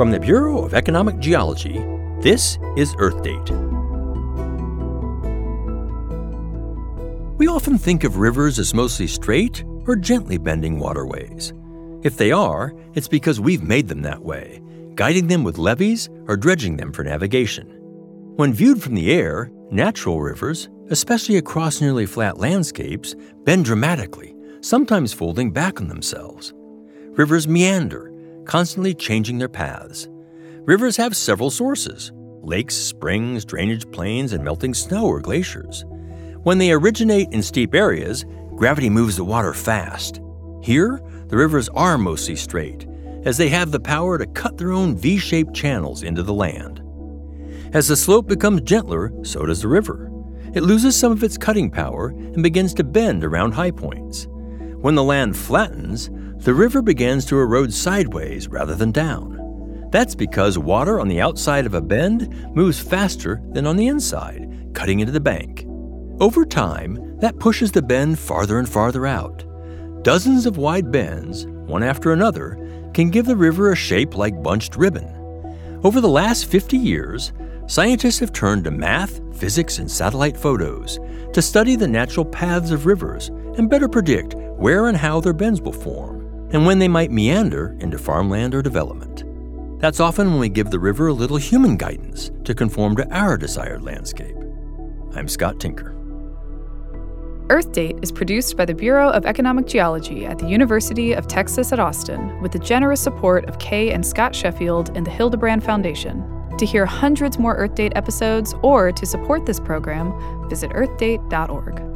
From the Bureau of Economic Geology, this is Earth Date. We often think of rivers as mostly straight or gently bending waterways. If they are, it's because we've made them that way, guiding them with levees or dredging them for navigation. When viewed from the air, natural rivers, especially across nearly flat landscapes, bend dramatically, sometimes folding back on themselves. Rivers meander, constantly changing their paths. Rivers have several sources: lakes, springs, drainage plains, and melting snow or glaciers. When they originate in steep areas, gravity moves the water fast. Here, the rivers are mostly straight, as they have the power to cut their own V-shaped channels into the land. As the slope becomes gentler, so does the river. It loses some of its cutting power and begins to bend around high points. When the land flattens, the river begins to erode sideways rather than down. That's because water on the outside of a bend moves faster than on the inside, cutting into the bank. Over time, that pushes the bend farther and farther out. Dozens of wide bends, one after another, can give the river a shape like bunched ribbon. Over the last 50 years, scientists have turned to math, physics, and satellite photos to study the natural paths of rivers and better predict where and how their bends will form, and when they might meander into farmland or development. That's often when we give the river a little human guidance to conform to our desired landscape. I'm Scott Tinker. Earth Date is produced by the Bureau of Economic Geology at the University of Texas at Austin with the generous support of Kay and Scott Sheffield and the Hildebrand Foundation. To hear hundreds more Earth Date episodes or to support this program, visit earthdate.org.